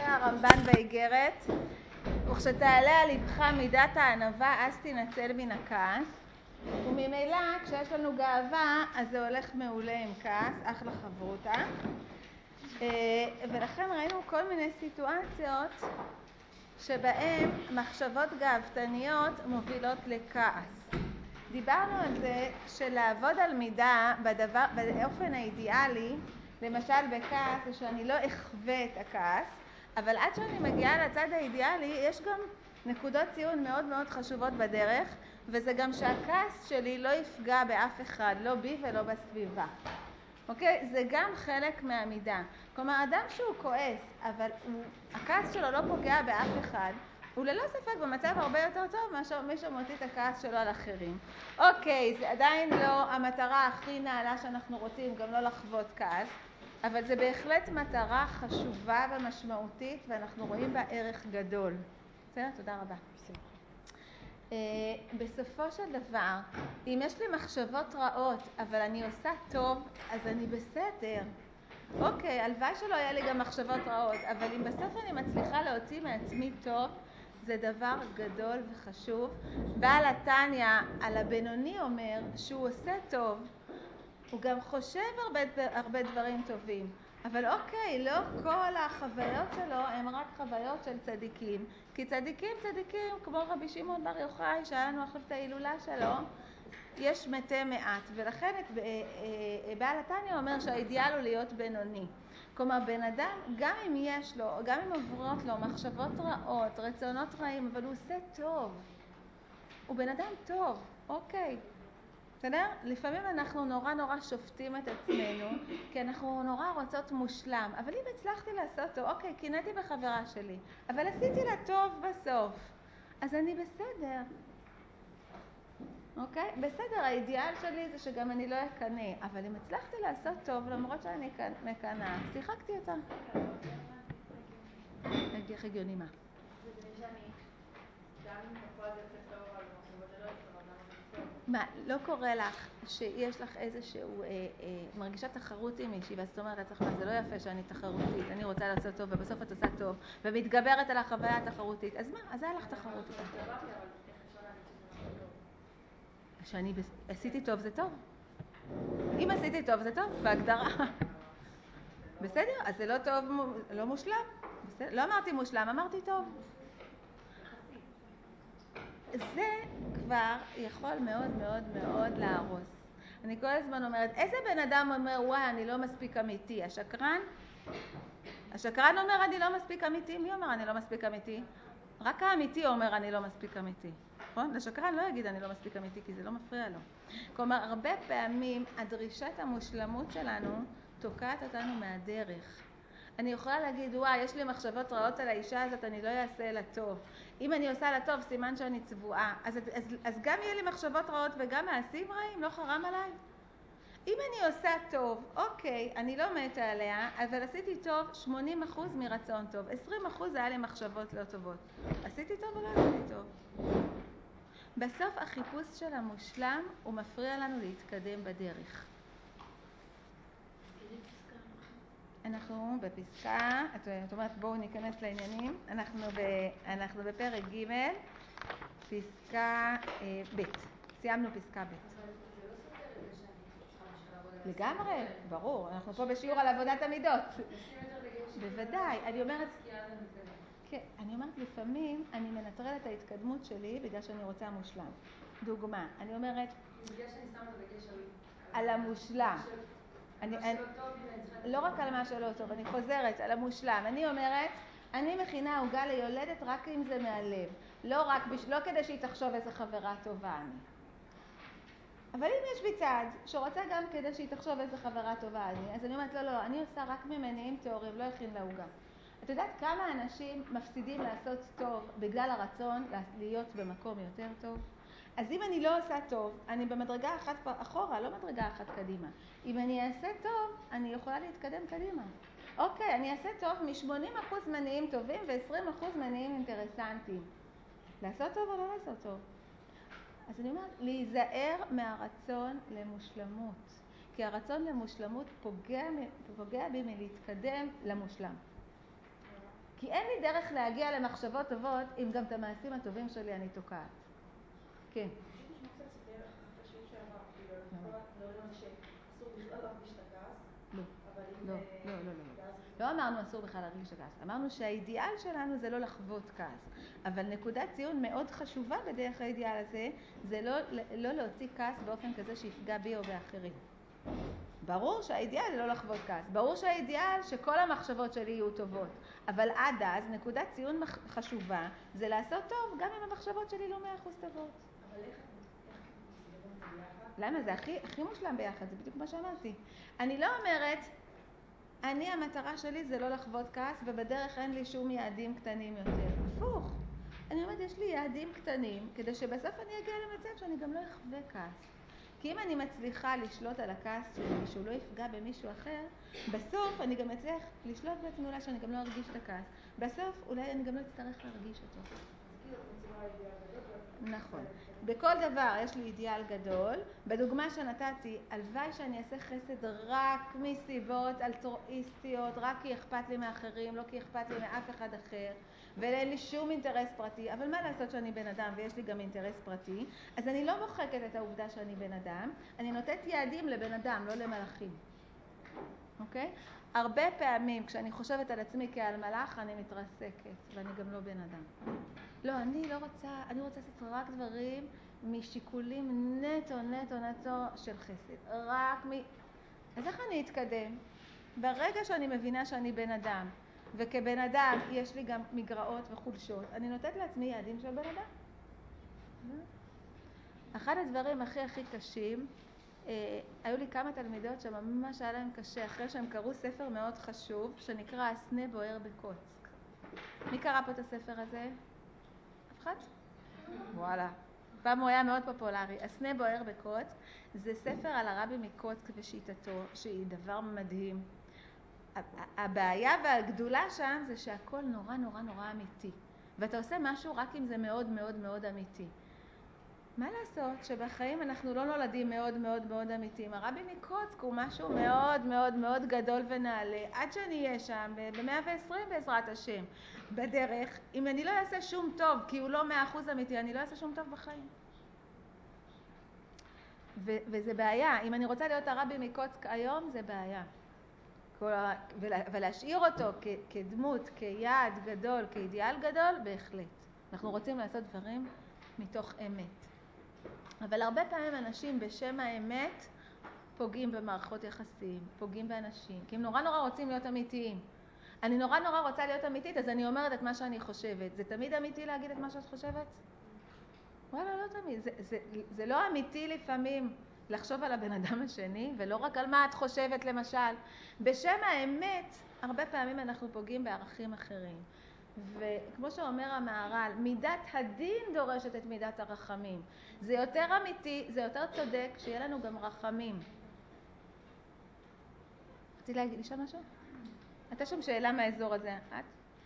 הרמב"ן באיגרת, וכשתעלה על לבך מידת הענווה אז תנצל מן הכעס, וממילא כשיש לנו גאווה אז זה הולך מעולה עם כעס, אחלה חברותה. ולכן ראינו כל מיני סיטואציות שבהם מחשבות גאוותניות מובילות לכעס. דיברנו על זה שלעבוד על מידה באופן האידיאלי, למשל בכעס, זה שאני לא אחווה את הכעס, אבל עד שאני מגיעה לצד האידיאלי יש גם נקודות ציון מאוד מאוד חשובות בדרך, וזה גם שהכעס שלי לא יפגע באף אחד, לא בי ולא בסביבה. אוקיי? זה גם חלק מהמידה. כלומר, אדם שהוא כועס, אבל הכעס שלו לא פוגע באף אחד, הוא ללא ספק במצב הרבה יותר טוב מאשר מי שמוציא את הכעס שלו על אחרים. אוקיי, זה עדיין לא המטרה הכי נעלה שאנחנו רוצים, גם לא לחוות כעס, אבל זה בהחלט מטרה חשובה ומשמעותית, ואנחנו רואים בה ערך גדול. בסדר? תודה רבה. בסופו של דבר, אם יש לי מחשבות רעות, אבל אני עושה טוב, אז אני בסדר. אוקיי, הלוואי שלא היה לי גם מחשבות רעות, אבל אם בסוף אני מצליחה להוציא מעצמי טוב, זה דבר גדול וחשוב. בעל התניא על הבינוני אומר שהוא עושה טוב, הוא גם חושב הרבה דברים טובים. אבל אוקיי, לא כל החוויות שלו הן רק חוויות של צדיקים. כי צדיקים, כמו רבי שמעון בר יוחאי, שהיה לנו עכשיו את ההילולה שלו, יש מתי מעט. ולכן בעל התניא אומר שהאידיאל הוא להיות בינוני. כלומר, בן אדם, גם אם יש לו, גם אם עוברות לו מחשבות רעות, רצונות רעים, אבל הוא עושה טוב. הוא בן אדם טוב, אוקיי. בסדר? לפעמים אנחנו נורא שופטים את עצמנו, כי אנחנו נורא רוצות מושלם. אבל אם הצלחתי לעשות טוב, אוקיי, קינאתי בחברה שלי, אבל עשיתי לה טוב בסוף, אז אני בסדר. אוקיי? בסדר, האידיאל שלי זה שגם אני לא אקנה, אבל אם הצלחתי לעשות טוב, למרות שאני מקנה, שיחקתי אותה. איך הגיוני מה? זה בני שאני, גם אם בפועל זה יוצא טוב, אבל במחשבות זה לא יוצא טוב, למה זה טוב? מה, לא קורה לך שיש לך איזשהו, מרגישה תחרות עם מישהי, ואז זאת אומרת, זה לא יפה שאני תחרותית, אני רוצה לעשות טוב, ובסוף את עושה טוב, ומתגברת על החוויה התחרותית, אז מה? אז היה לך תחרות איתה. אבל איך אפשר להגיד שזה לא טוב? שאני עשיתי טוב זה טוב. אם עשיתי טוב זה טוב, בהגדרה. בסדר? אז זה לא טוב, לא מושלם. לא אמרתי מושלם, אמרתי טוב. זה כבר יכול מאוד מאוד מאוד להרוס. אני כל הזמן אומרת, איזה בן אדם אומר, וואי, אני לא מספיק אמיתי? השקרן? השקרן אומר, אני לא מספיק אמיתי? מי אומר, אני לא מספיק אמיתי? רק האמיתי אומר, אני לא מספיק אמיתי. נכון? השקרן לא יגיד, אני לא מספיק אמיתי, כי זה לא מפריע לו. כלומר, הרבה פעמים הדרישת המושלמות שלנו תוקעת אותנו מהדרך. אני יכולה להגיד, וואי, יש לי מחשבות רעות על האישה הזאת, אני לא אעשה לה טוב. אם אני עושה לה טוב, סימן שאני צבועה. אז גם יהיה לי מחשבות רעות וגם מעשים רעים, לא חרם עליי? אם אני עושה טוב, אוקיי, אני לא מתה עליה, אבל עשיתי טוב 80% מרצון טוב. 20% היה לי מחשבות לא טובות. עשיתי טוב או לא עשיתי טוב? בסוף החיפוש של המושלם הוא מפריע לנו להתקדם בדרך. אנחנו בפסקה, את אומרת בואו ניכנס לעניינים, אנחנו בפרק ג' פסקה ב', סיימנו פסקה ב'. אבל זה לא סותר את זה שאני צריכה בשביל לעבוד על זה. לגמרי, ברור, אנחנו פה בשיעור על עבודת המידות. נשים יותר דגש. בוודאי, אני אומרת, כי אז אני מתקדם. כן, אני אומרת לפעמים אני מנטרלת את ההתקדמות שלי בגלל שאני רוצה מושלם. דוגמה, אני אומרת, בגלל שאני שמה דגש על המושלם. מה שלא טוב, לא רק על מה שלא טוב, אני חוזרת על המושלם. אני אומרת, אני מכינה עוגה ליולדת רק אם זה מהלב. לא כדי שהיא תחשוב איזה חברה טובה אני. אבל אם יש בי צד שרוצה גם כדי שהיא תחשוב איזה חברה טובה אני, אז אני אומרת, לא, אני עושה רק ממניעים תיאוריים, לא הכין לעוגה. את יודעת כמה אנשים מפסידים לעשות טוב בגלל הרצון להיות במקום יותר טוב? אז אם אני לא עושה טוב, אני במדרגה אחת אחורה, לא מדרגה אחת קדימה. אם אני אעשה טוב, אני יכולה להתקדם קדימה. אוקיי, אני אעשה טוב מ-80% מניעים טובים ו-20% מניעים אינטרסנטיים. לעשות טוב או לא לעשות טוב? אז אני אומרת, להיזהר מהרצון למושלמות. כי הרצון למושלמות פוגע בי מלהתקדם למושלם. כי אין לי דרך להגיע למחשבות טובות אם גם את המעשים הטובים שלי אני תוקעת. כן. פשוט נשמע קצת סותר אחרי שאי אפשר אמר, כאילו, כל הדברים הזה שאסור בכלל להרגיש את הכעס, לא, אבל אם... לא אמרנו אסור בכלל להרגיש את הכעס. אמרנו שהאידיאל שלנו זה לא לחוות כעס. אבל נקודת ציון מאוד חשובה בדרך האידיאל הזה, זה לא להוציא כעס באופן כזה שיפגע בי או באחרים. ברור שהאידיאל זה לא לחוות כעס. ברור שהאידיאל שכל המחשבות שלי יהיו טובות. אבל עד אז, נקודת ציון חשובה זה לעשות טוב גם אם המחשבות שלי לא 100% טובות. אבל איך מסתדרים את זה ביחד? למה? זה הכי מושלם ביחד, זה בדיוק מה שאמרתי. אני לא אומרת, המטרה שלי זה לא לחוות כעס, ובדרך אין לי שום יעדים קטנים יותר. הפוך. אני אומרת, יש לי יעדים קטנים, כדי שבסוף אני אגיע למצב שאני גם לא אחווה כעס. כי אם אני מצליחה לשלוט על הכעס שלי, שהוא לא יפגע במישהו אחר, בסוף אני גם אצליח לשלוט בעצמי אולי שאני גם לא ארגיש את הכעס. בסוף אולי אני גם לא אצטרך להרגיש אותו. אז כאילו את מציבה אידיאל גדול. נכון. בכל דבר יש לי אידיאל גדול. בדוגמה שנתתי, הלוואי שאני אעשה חסד רק מסיבות אלטרואיסטיות, רק כי אכפת לי מאחרים, לא כי אכפת לי מאף אחד אחר, ואין לי שום אינטרס פרטי. אבל מה לעשות שאני בן אדם ויש לי גם אינטרס פרטי? אז אני לא מוחקת את העובדה שאני בן אדם, אני נותנת יעדים לבן אדם, לא למלאכים. אוקיי? הרבה פעמים כשאני חושבת על עצמי כעל מלאך, אני מתרסקת, ואני גם לא בן אדם. לא, אני רוצה לעשות רק דברים משיקולים נטו של חסד. אז איך אני אתקדם? ברגע שאני מבינה שאני בן אדם, וכבן אדם יש לי גם מגרעות וחולשות, אני נותנת לעצמי יעדים של בן אדם. אחד הדברים הכי קשים, היו לי כמה תלמידות שממש היה להם קשה, אחרי שהם קראו ספר מאוד חשוב, שנקרא הסנה בוער בקוצק. מי קרא פה את הספר הזה? אף אחד? וואלה. פעם הוא היה מאוד פופולרי. הסנה בוער בקוצק זה ספר על הרבי מקוצק ושיטתו, שהיא דבר מדהים. הבעיה והגדולה שם זה שהכל נורא אמיתי. ואתה עושה משהו רק אם זה מאוד אמיתי. מה לעשות שבחיים אנחנו לא נולדים מאוד אמיתיים. הרבי מקוצק הוא משהו מאוד גדול ונעלה, עד שאני אהיה שם ב-120 בעזרת השם. בדרך, אם אני לא אעשה שום טוב, כי הוא לא 100% אמיתי, אני לא אעשה שום טוב בחיים. וזה בעיה. אם אני רוצה להיות הרבי מקוצק היום, זה בעיה. ולהשאיר אותו כדמות, כיעד גדול, כאידיאל גדול, בהחלט. אנחנו רוצים לעשות דברים מתוך אמת. אבל הרבה פעמים אנשים בשם האמת פוגעים במערכות יחסים, פוגעים באנשים, כי הם נורא רוצים להיות אמיתיים. אני נורא רוצה להיות אמיתית, אז אני אומרת את מה שאני חושבת. זה תמיד אמיתי להגיד את מה שאת חושבת? וואלה, לא תמיד. זה לא אמיתי לפעמים לחשוב על הבן אדם השני, ולא רק על מה את חושבת למשל. בשם האמת, הרבה פעמים אנחנו פוגעים בערכים אחרים. וכמו שאומר המהר"ל, מידת הדין דורשת את מידת הרחמים. זה יותר אמיתי, זה יותר צודק, שיהיה לנו גם רחמים. רציתי לשאול משהו? הייתה שם שאלה מהאזור הזה. את?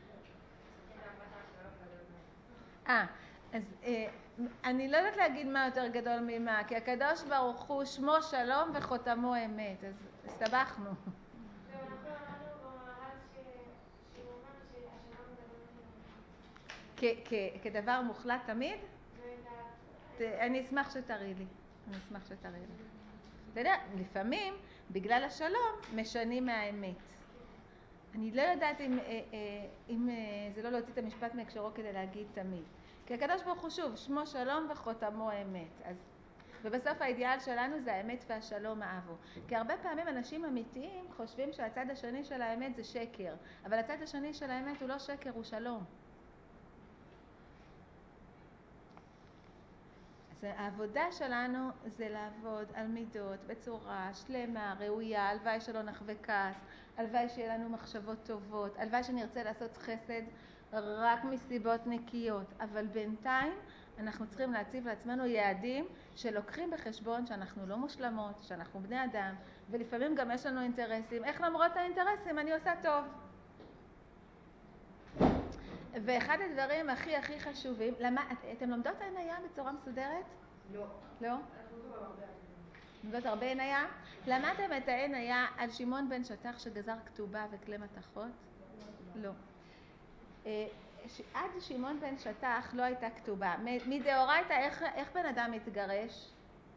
אז אני לא יודעת להגיד מה יותר גדול ממה, כי הקדוש ברוך הוא שמו שלום וחותמו אמת, אז הסתבכנו. אנחנו למדנו במהר"ל שהוא אומר שהשלום גדול ממנו. כדבר מוחלט תמיד? אני אשמח שתראי לי. אתה יודע, לפעמים בגלל השלום משנים מהאמת. אני לא יודעת אם זה לא להוציא את המשפט מהקשרו כדי להגיד תמיד. כי הקדוש ברוך הוא שוב, שמו שלום וחותמו אמת. ובסוף האידיאל שלנו זה האמת והשלום אהבו. כי הרבה פעמים אנשים אמיתיים חושבים שהצד השני של האמת זה שקר. אבל הצד השני של האמת הוא לא שקר, הוא שלום. אז העבודה שלנו זה לעבוד על מידות בצורה שלמה, ראויה, הלוואי שלא נחווה כעס, הלוואי שיהיה לנו מחשבות טובות, הלוואי שנרצה לעשות חסד רק מסיבות נקיות, אבל בינתיים אנחנו צריכים להציב לעצמנו יעדים שלוקחים בחשבון שאנחנו לא מושלמות, שאנחנו בני אדם, ולפעמים גם יש לנו אינטרסים. איך למרות האינטרסים אני עושה טוב? ואחד הדברים הכי חשובים, אתם לומדות עניה בצורה מסודרת? לא. לא? אנחנו לא הרבה. לומדות הרבה עניה? למדתם את העניה על שמעון בן שטח שגזר כתובה וכלי מתכות? לא. עד שמעון בן שטח לא הייתה כתובה. מדאורייתא איך בן אדם מתגרש?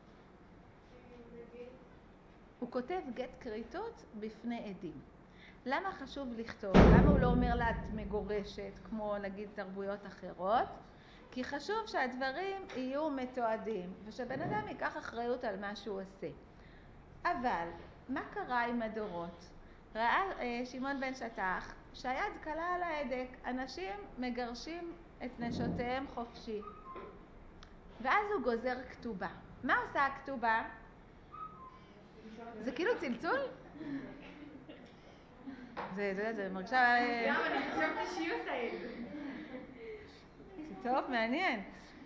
הוא כותב גט כריתות בפני עדים. למה חשוב לכתוב? למה הוא לא אומר לה את מגורשת, כמו נגיד תרבויות אחרות? כי חשוב שהדברים יהיו מתועדים, ושבן אדם ייקח אחריות על מה שהוא עושה. אבל, מה קרה עם הדורות? ראה שמעון בן שטח שהיד קלה על ההדק, אנשים מגרשים את נשותיהם חופשי. ואז הוא גוזר כתובה. מה עושה הכתובה? זה כאילו צלצול? זה מרגישה... גם אני חשבתי שהיא עושה את זה. טוב, מעניין.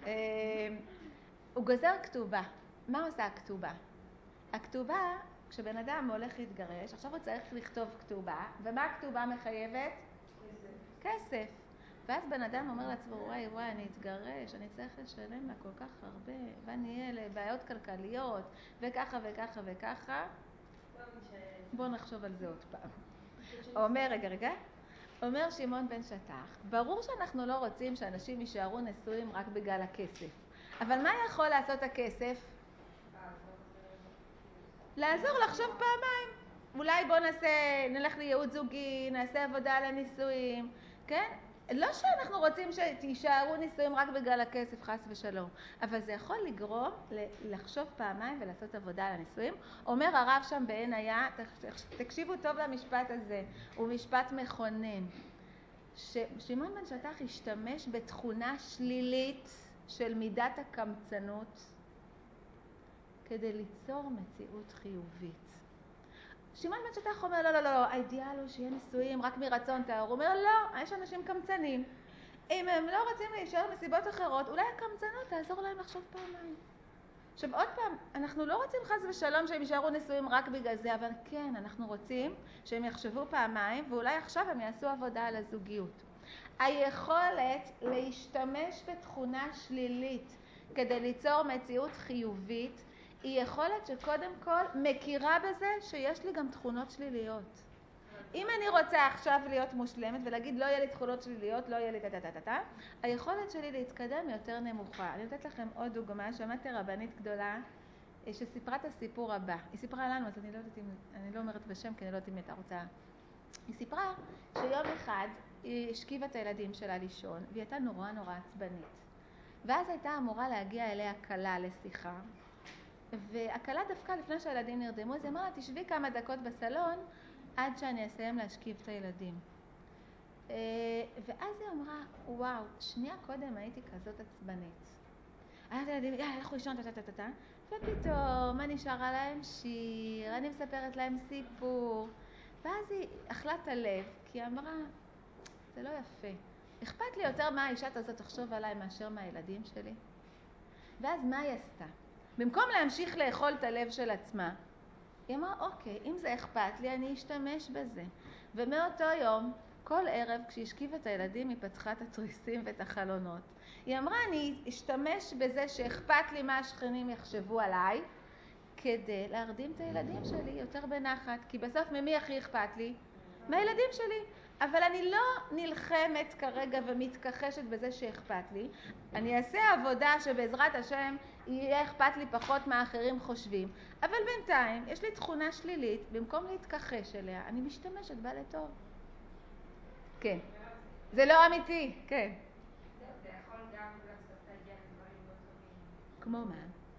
הוא גוזר כתובה. מה עושה הכתובה? הכתובה, כשבן אדם הולך להתגרש, עכשיו הוא צריך לכתוב כתובה, ומה הכתובה מחייבת? כסף. ואז בן אדם אומר לעצמו, וואי, אני אתגרש, אני צריך לשלם לה כל כך הרבה, ואני אהיה לבעיות כלכליות, וככה וככה וככה. בוא נחשוב על זה עוד פעם. אומר, רגע. אומר שמעון בן שטח, ברור שאנחנו לא רוצים שאנשים יישארו נשואים רק בגלל הכסף. אבל מה יכול לעשות הכסף? לעזור לחשוב פעמיים. אולי בוא נלך לייעוץ זוגי, נעשה עבודה על הנישואים, כן? לא שאנחנו רוצים שתישארו נישואים רק בגלל הכסף, חס ושלום. אבל זה יכול לגרום לחשוב פעמיים ולעשות עבודה על הנישואים. אומר הרב שם בעין היה, תקשיבו טוב למשפט הזה, הוא משפט מכונן. שמעון בן שטח השתמש בתכונה שלילית של מידת הקמצנות כדי ליצור מציאות חיובית. שמעון בן שטח אומר, לא, האידיאל הוא שיהיה נישואים רק מרצון טהור. הוא אומר, לא, יש אנשים קמצנים. אם הם לא רוצים להישאר מסיבות אחרות, אולי הקמצנות תעזור להם לחשוב פעמיים. עכשיו עוד פעם, אנחנו לא רוצים חס ושלום שהם יישארו נשואים רק בגלל זה, אבל כן, אנחנו רוצים שהם יחשבו פעמיים, ואולי עכשיו הם יעשו עבודה על הזוגיות. היכולת להשתמש בתכונה שלילית כדי ליצור מציאות חיובית, היא יכולת שקודם כל מכירה בזה שיש לי גם תכונות שליליות. אם אני רוצה עכשיו להיות מושלמת ולהגיד לא יהיה לי תכונות שליליות, לא יהיה לי היכולת שלי להתקדם יותר נמוכה. אני נותנת לכם עוד דוגמה. שמעתי רבנית גדולה שסיפרה את הסיפור הבא. היא סיפרה לנו, אז אני לא אומרת בשם כי אני לא יודעת אם הייתה רוצה. היא סיפרה שיום אחד היא השכיבה את הילדים שלה לישון, והיא הייתה נורא עצבנית. ואז הייתה אמורה להגיע אליה כלה לשיחה, והכלה דווקא לפני שהילדים נרדמו, אז היא אמרה לה, תשבי כמה דקות בסלון עד שאני אסיים להשכיב את הילדים. ואז היא אמרה, וואו, שנייה קודם הייתי כזאת עצבנית. הילדים, יאללה, הלכו לישון, ופתאום אני שרה להם שיר, אני מספרת להם סיפור. ואז היא אכלה את הלב, כי היא אמרה, זה לא יפה. אכפת לי יותר מה האישת הזאת תחשוב עליי מאשר מהילדים שלי. ואז מה היא עשתה? במקום להמשיך לאכול את הלב של עצמה, היא אמרה, אוקיי, אם זה אכפת לי, אני אשתמש בזה. ומאותו יום, כל ערב, כשהשכיבה את הילדים, היא פתחה את התריסים ואת החלונות. היא אמרה, אני אשתמש בזה שאכפת לי מה השכנים יחשבו עליי, כדי להרדים את הילדים שלי יותר בנחת. כי בסוף ממי הכי אכפת לי? מהילדים שלי. אבל אני לא נלחמת כרגע ומתכחשת בזה שאכפת לי. אני אעשה עבודה שבעזרת השם יהיה אכפת לי פחות מה האחרים חושבים. אבל בינתיים יש לי תכונה שלילית, במקום להתכחש אליה, אני משתמשת בה לטוב. כן. זה לא אמיתי, כן. זה יכול גם בסוף להגיע לדברים לא טובים. כמו מה?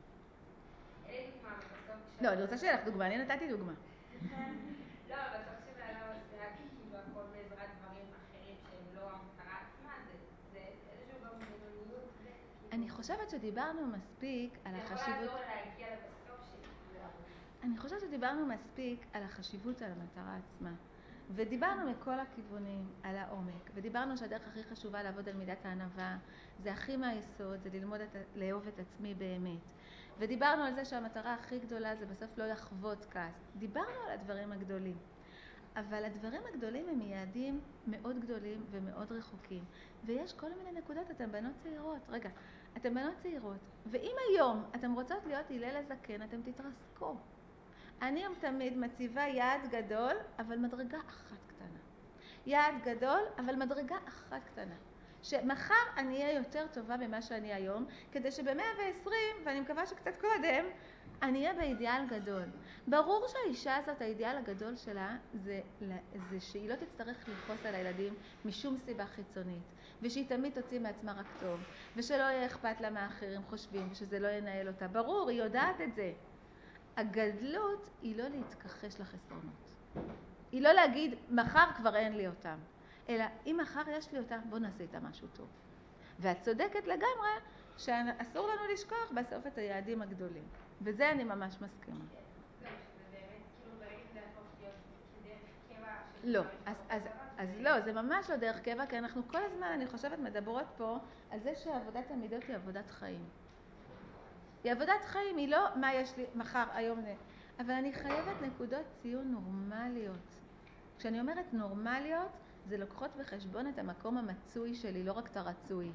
אין לי דוגמה, אבל בסוף... לא, אני רוצה שיהיה לך דוגמה, אני נתתי דוגמה. לא, בסוף שבאדם עושה כאילו הכל בעזרת דברים אחרים שהם לא המטרה עצמה, זה איזשהו גם בינוניות. אני חושבת שדיברנו מספיק על החשיבות... זה יכול לעזור להגיע לבסוף שזה יעבוד. אני חושבת שדיברנו מספיק על החשיבות על המטרה עצמה. ודיברנו מכל הכיוונים על העומק. ודיברנו שהדרך הכי חשובה לעבוד על מידת הענווה, זה הכי מהיסוד, זה ללמוד לאהוב את עצמי באמת. ודיברנו על זה שהמטרה הכי גדולה זה בסוף לא לחוות כעס. דיברנו על הדברים הגדולים. אבל הדברים הגדולים הם יעדים מאוד גדולים ומאוד רחוקים. ויש כל מיני נקודות, אתם בנות צעירות. רגע, אתם בנות צעירות. ואם היום אתם רוצות להיות הלל הזקן, אתם תתרסקו. אני תמיד מציבה יעד גדול, אבל מדרגה אחת קטנה. יעד גדול, אבל מדרגה אחת קטנה. שמחר אני אהיה יותר טובה ממה שאני היום, כדי שב-120, ואני מקווה שקצת קודם, אני אהיה באידיאל גדול. ברור שהאישה הזאת, האידיאל הגדול שלה, זה שהיא לא תצטרך לכעוס על הילדים משום סיבה חיצונית, ושהיא תמיד תוציא מעצמה רק טוב, ושלא יהיה אכפת לה מה האחרים חושבים, ושזה לא ינהל אותה. ברור, היא יודעת את זה. הגדלות היא לא להתכחש לחסרונות. היא לא להגיד, מחר כבר אין לי אותם. אלא, אם מחר יש לי אותם, בוא נעשה איתה משהו טוב. ואת צודקת לגמרי שאסור לנו לשכוח בסוף את היעדים הגדולים. וזה אני ממש מסכימה. זהו, שזה באמת, כאילו ברגע זה יהפוך להיות כדרך קבע לא, אז לא, זה ממש לא דרך קבע, כי אנחנו כל הזמן, אני חושבת, מדברות פה על זה שעבודת המידות היא עבודת חיים. היא עבודת חיים, היא לא מה יש לי מחר, היום, אבל אני חייבת נקודות ציון נורמליות. כשאני אומרת נורמליות, זה לוקחות בחשבון את המקום המצוי שלי, לא רק את הרצוי.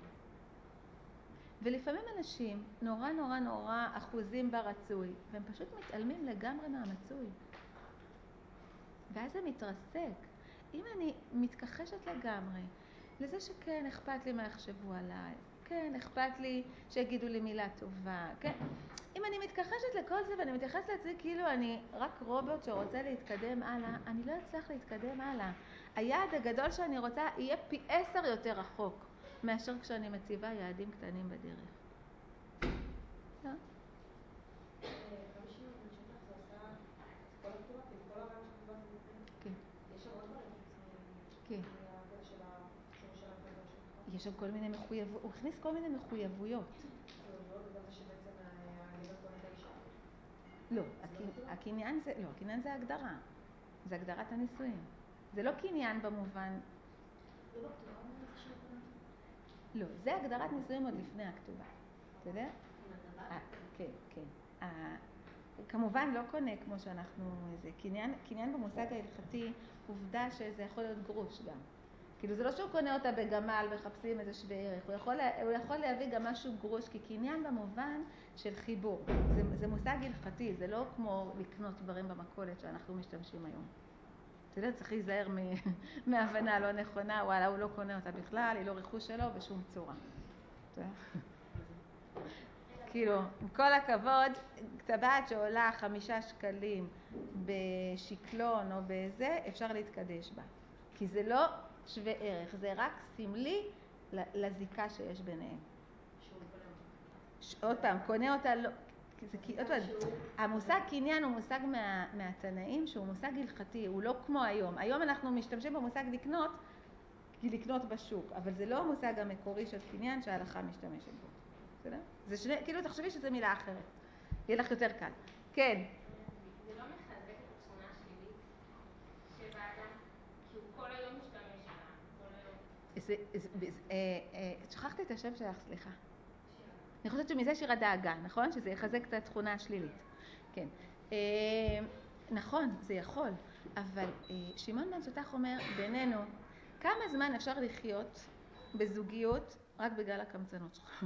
ולפעמים אנשים נורא אחוזים ברצוי, והם פשוט מתעלמים לגמרי מהמצוי. ואז זה מתרסק. אם אני מתכחשת לגמרי לזה שכן אכפת לי מה יחשבו עליי, כן אכפת לי שיגידו לי מילה טובה, כן? אם אני מתכחשת לכל זה ואני מתייחסת לעצמי כאילו אני רק רובוט שרוצה להתקדם הלאה, אני לא אצליח להתקדם הלאה. היעד הגדול שאני רוצה יהיה פי 10 יותר רחוק מאשר כשאני מציבה יעדים קטנים בדרך. לא? רבי שמעון בן שטח זה עשה את כל הכתובה, כאילו כל הרעיון של הכתובה זה בפנים. כן. יש שם עוד דברים כן. מהקטע של הציון של הקדוש שלך. יש שם כל מיני מחויבויות, הוא הכניס כל מיני מחויבויות. וגם זה שבעצם הגבר קונה את האישה. לא, הקניין זה הגדרה. זה הגדרת הנישואים. זה לא קניין במובן... לא בכתובה אומרת זה שהכתובה? לא, זה הגדרת נישואים עוד לפני הכתובה. אתה יודע? כן. כמובן לא קונה כמו שאנחנו... קניין במושג ההלכתי, עובדה שזה יכול להיות גרוש גם. כאילו זה לא שהוא קונה אותה בגמל, מחפשים איזה שווה ערך. הוא יכול להביא גם משהו גרוש, כי קניין במובן של חיבור. זה מושג הלכתי, זה לא כמו לקנות דברים במכולת שאנחנו משתמשים היום. אתה יודע, צריך להיזהר מהבנה לא נכונה, וואלה, הוא לא קונה אותה בכלל, היא לא רכוש שלו בשום צורה. כאילו, עם כל הכבוד, טבעת שעולה 5 שקלים בשקלון או בזה, אפשר להתקדש בה. כי זה לא שווה ערך, זה רק סמלי לזיקה שיש ביניהם. עוד פעם, קונה אותה לא... המושג קניין הוא מושג מהתנאים שהוא מושג הלכתי, הוא לא כמו היום. היום אנחנו משתמשים במושג לקנות, כי לקנות בשוק, אבל זה לא המושג המקורי של קניין שההלכה משתמשת בו. בסדר? זה שני, כאילו תחשבי שזה מילה אחרת. יהיה לך יותר קל. כן. זה לא מחזק את התכונה השלילית שבאדם, כי הוא כל היום משתמש בה, כל היום. שכחתי את השם שלך, סליחה. אני חושבת שמזה שירה דאגה, נכון? שזה יחזק את התכונה השלילית. כן. נכון, זה יכול, אבל שמעון בן שטח אומר, בינינו, כמה זמן אפשר לחיות בזוגיות רק בגלל הקמצנות שלך?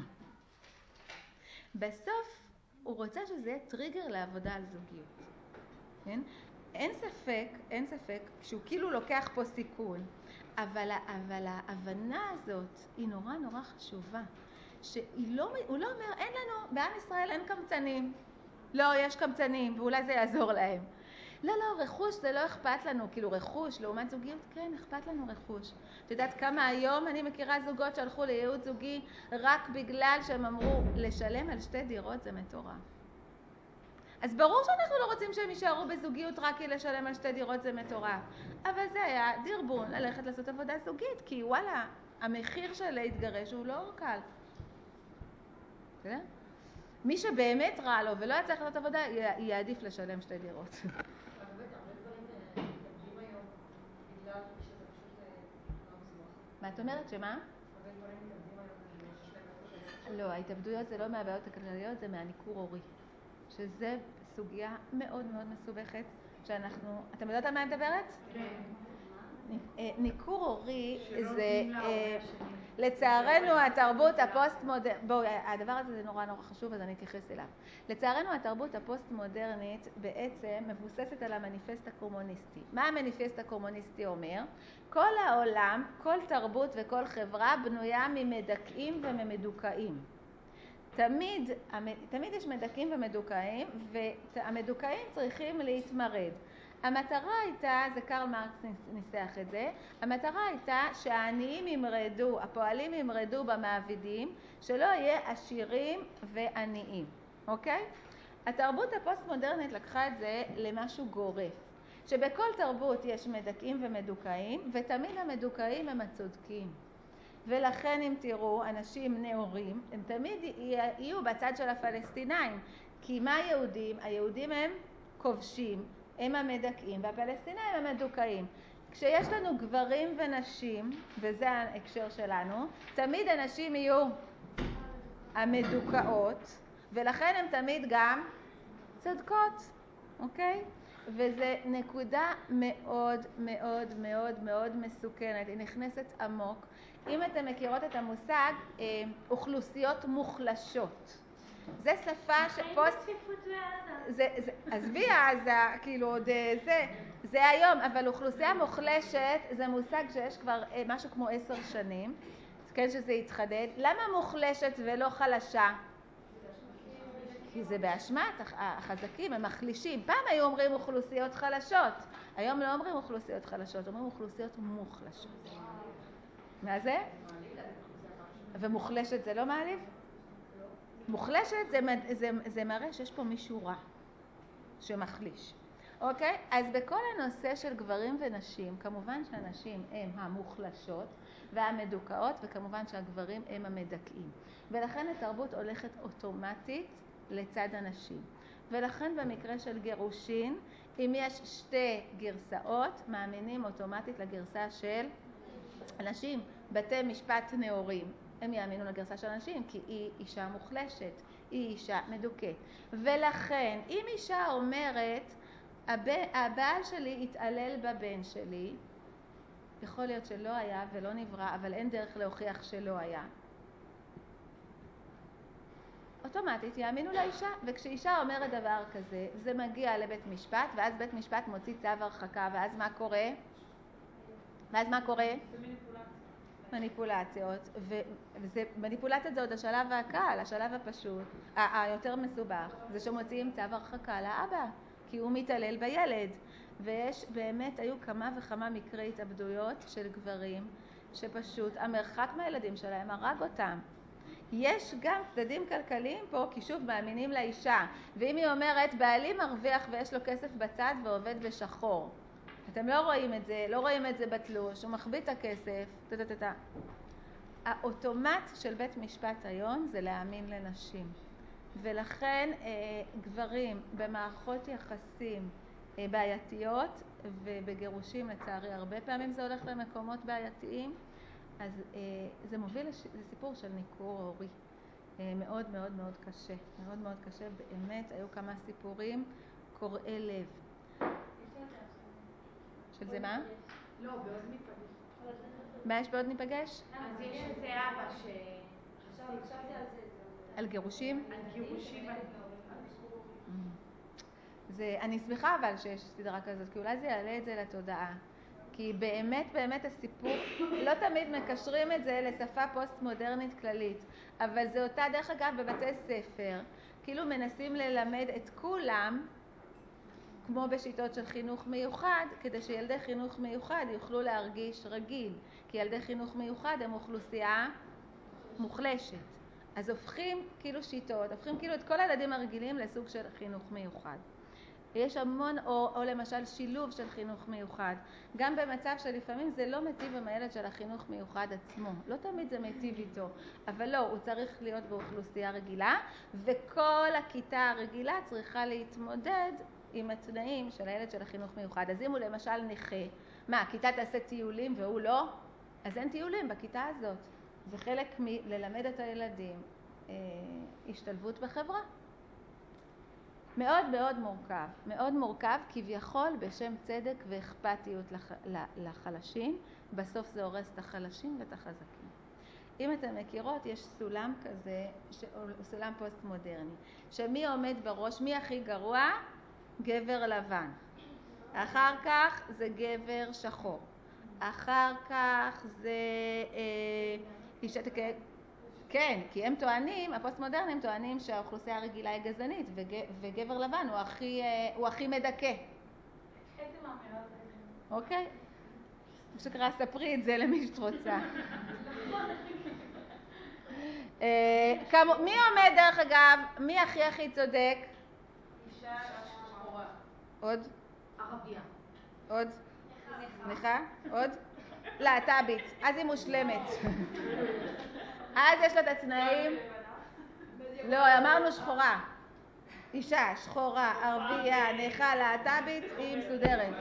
בסוף הוא רוצה שזה יהיה טריגר לעבודה על זוגיות. כן? אין ספק שהוא כאילו לוקח פה סיכון, אבל ההבנה הזאת היא נורא חשובה. שהוא לא אומר, אין לנו, בעם ישראל אין קמצנים. לא, יש קמצנים, ואולי זה יעזור להם. לא, רכוש זה לא אכפת לנו, כאילו רכוש, לעומת זוגיות, כן, אכפת לנו רכוש. את יודעת כמה היום אני מכירה זוגות שהלכו לייעוץ זוגי רק בגלל שהם אמרו, לשלם על 2 דירות זה מטורף. אז ברור שאנחנו לא רוצים שהם יישארו בזוגיות רק כי לשלם על 2 דירות זה מטורף. אבל זה היה דרבון ללכת לעשות עבודה זוגית, כי וואלה, המחיר של להתגרש הוא לא קל. אתה יודע? מי שבאמת רע לו ולא יצטרך לעשות עבודה, יעדיף לשלם 2 דירות. אבל באמת, הרבה דברים מתאבדים היום בגלל שזה פשוט לא מסובך. מה את אומרת? שמה? הרבה דברים מתאבדים היום בגלל שיש להם איפה שזה. לא, ההתאבדויות זה לא מהבעיות הכלכליות, זה מהניכור הורי. שזה סוגיה מאוד מסובכת, שאנחנו... אתם יודעת על מה אני מדברת? כן. ניכור הורי זה... לצערנו התרבות הפוסט-מודרנית, בואו, הדבר הזה זה נורא נורא חשוב, אז אני אתייחס אליו. לצערנו התרבות הפוסט-מודרנית בעצם מבוססת על המניפסט הקומוניסטי. מה המניפסט הקומוניסטי אומר? כל העולם, כל תרבות וכל חברה בנויה ממדכאים וממדוכאים. תמיד יש מדכאים ומדוכאים, והמדוכאים צריכים להתמרד. המטרה הייתה, זה קרל מרקס ניסח את זה, המטרה הייתה שהעניים ימרדו, הפועלים ימרדו במעבידים, שלא יהיה עשירים ועניים, אוקיי? התרבות הפוסט-מודרנית לקחה את זה למשהו גורף, שבכל תרבות יש מדכאים ומדוכאים, ותמיד המדוכאים הם הצודקים. ולכן אם תראו, אנשים נאורים, הם תמיד יהיו בצד של הפלסטינאים, כי מה היהודים? היהודים הם כובשים, הם המדכאים, והפלסטינאים הם מדוכאים. כשיש לנו גברים ונשים, וזה ההקשר שלנו, תמיד הנשים יהיו המדוכאות, ולכן הן תמיד גם צודקות, אוקיי? וזה נקודה מאוד מאוד מאוד מאוד מסוכנת, היא נכנסת עמוק. אם אתם מכירות את המושג אוכלוסיות מוחלשות, זה שפה שפוסט... עזבי אז, כאילו עוד זה היום, אבל אוכלוסייה מוחלשת זה מושג שיש כבר משהו כמו 10 שנים, כן, שזה יתחדד. למה מוחלשת ולא חלשה? כי זה באשמת החזקים, הם מחלישים. פעם היו אומרים אוכלוסיות חלשות, היום לא אומרים אוכלוסיות חלשות, אומרים אוכלוסיות מוחלשות. מה זה? ומוחלשת זה לא מעליב? מוחלשת זה מראה שיש פה מישהו רע שמחליש. אוקיי? אז בכל הנושא של גברים ונשים, כמובן שהנשים הן המוחלשות והמדוכאות, וכמובן שהגברים הם המדכאים. ולכן התרבות הולכת אוטומטית לצד הנשים. ולכן במקרה של גירושין, אם יש שתי גרסאות, מאמינים אוטומטית לגרסה של הנשים. בתי משפט נאורים, הם יאמינו לגרסה של הנשים, כי היא אישה מוחלשת, היא אישה מדוכאת. ולכן, אם אישה אומרת, הבעל שלי התעלל בבן שלי, יכול להיות שלא היה ולא נברא, אבל אין דרך להוכיח שלא היה. אוטומטית יאמינו לאישה, וכשאישה אומרת דבר כזה, זה מגיע לבית משפט, ואז בית משפט מוציא צו הרחקה, ואז מה קורה? מניפולציות, ומניפולציות זה עוד השלב הקל, השלב הפשוט, היותר מסובך, זה שמוציאים צו הרחקה לאבא, כי הוא מתעלל בילד. ויש באמת, היו כמה וכמה מקרי התאבדויות של גברים, שפשוט המרחק מהילדים שלהם הרג אותם. יש גם צדדים כלכליים פה, כי שוב מאמינים לאישה, ואם היא אומרת, בעלי מרוויח ויש לו כסף בצד ועובד בשחור, אתם לא רואים את זה בתלוש, הוא מחביא את הכסף, האוטומט של בית משפט היום זה להאמין לנשים. ולכן גברים במערכות יחסים בעייתיות, ובגירושים לצערי הרבה פעמים זה הולך למקומות בעייתיים, אז זה מוביל לסיפור של ניכור הורי. מאוד מאוד מאוד קשה, מאוד מאוד קשה, באמת היו כמה סיפורים קורעי לב. של זה מה? לא, בעוד ניפגש. מה יש בעוד ניפגש? אז יש איזה אבא חשבתי על זה. על גירושים? על גירושים. אני שמחה אבל שיש סדרה כזאת, כי אולי זה יעלה את זה לתודעה. כי באמת באמת הסיפור, לא תמיד מקשרים את זה לשפה פוסט-מודרנית כללית, אבל זה אותה דרך אגב בבתי ספר, כאילו מנסים ללמד את כולם, כמו בשיטות של חינוך מיוחד, כדי שילדי חינוך מיוחד יוכלו להרגיש רגיל, כי ילדי חינוך מיוחד הם אוכלוסייה מוחלשת. אז הופכים כאילו שיטות, הופכים כאילו את כל הילדים הרגילים לסוג של חינוך מיוחד. יש המון, או למשל שילוב של חינוך מיוחד, גם במצב שלפעמים זה לא מיטיב עם הילד של החינוך מיוחד עצמו, לא תמיד זה מיטיב איתו, אבל לא, הוא צריך להיות באוכלוסייה רגילה, וכל הכיתה הרגילה צריכה להתמודד עם התנאים של הילד של החינוך מיוחד. אז אם הוא למשל נכה, מה, הכיתה תעשה טיולים והוא לא? אז אין טיולים בכיתה הזאת. זה חלק מללמד את הילדים השתלבות בחברה. מאוד מאוד מורכב, מאוד מורכב, כביכול בשם צדק ואכפתיות לחלשים, בסוף זה הורס את החלשים ואת החזקים. אם אתם מכירות, יש סולם כזה, סולם פוסט-מודרני, שמי עומד בראש, מי הכי גרוע? גבר לבן. אחר כך זה גבר שחור. אחר כך זה כן, כי הם טוענים, הפוסט-מודרנים טוענים שהאוכלוסייה הרגילה היא גזענית, וגבר לבן הוא הכי מדכא. אוקיי? שקרה, ספרי את זה למי שאת רוצה. מי עומד דרך אגב? מי הכי צודק? אישה שחורה. עוד? ערבייה. עוד? סליחה? עוד? להט"בית. אז היא מושלמת. אז יש לה את התנאים. לא, אמרנו שחורה. אישה, שחורה, ערבייה, נכה, להט"בית, היא מסודרת.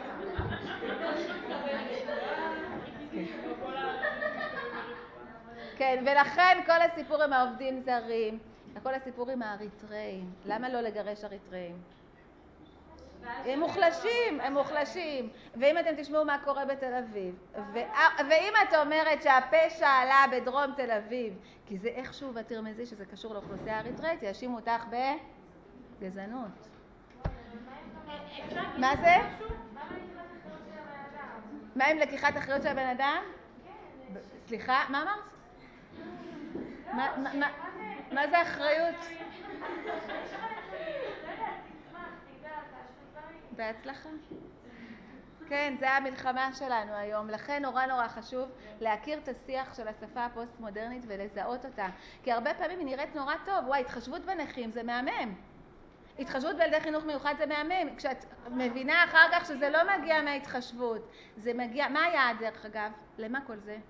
כן, ולכן כל הסיפור עם העובדים זרים, כל הסיפור עם האריתראים, למה לא לגרש אריתראים? הם מוחלשים, ואם אתם תשמעו מה קורה בתל אביב, ואם את אומרת שהפשע עלה בדרום תל אביב, כי זה איכשהו בתרמזי שזה קשור לאוכלוסייה האריתראית, יאשימו אותך בגזענות. מה זה? מה עם לקיחת אחריות של הבן אדם? סליחה, מה אמרת? מה זה אחריות? בהצלחה. כן, זה המלחמה שלנו היום. לכן נורא חשוב להכיר את השיח של השפה הפוסט-מודרנית ולזהות אותה. כי הרבה פעמים היא נראית נורא טוב. וואי, התחשבות בנכים זה מהמם. התחשבות בילדי חינוך מיוחד זה מהמם. כשאת מבינה אחר כך שזה לא מגיע מההתחשבות. זה מגיע, מה היעד דרך אגב? למה כל זה?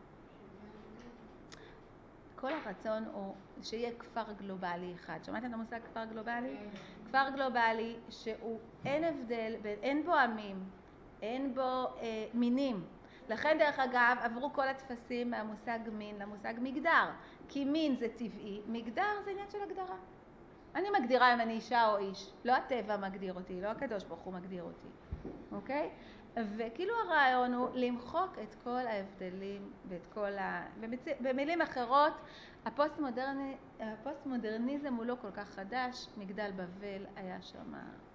כל הרצון הוא שיהיה כפר גלובלי אחד. שמעת את המושג כפר גלובלי? כפר גלובלי שהוא אין הבדל, אין בו עמים, אין בו מינים. לכן דרך אגב עברו כל התפסים מהמושג מין למושג מגדר. כי מין זה טבעי, מגדר זה עניין של הגדרה. אני מגדירה אם אני אישה או איש. לא הטבע מגדיר אותי, לא הקדוש ברוך הוא מגדיר אותי. אוקיי? וכאילו הרעיון הוא למחוק את כל ההבדלים ואת כל במילים אחרות, הפוסט-מודרניזם הוא לא כל כך חדש, מגדל בבל היה שם.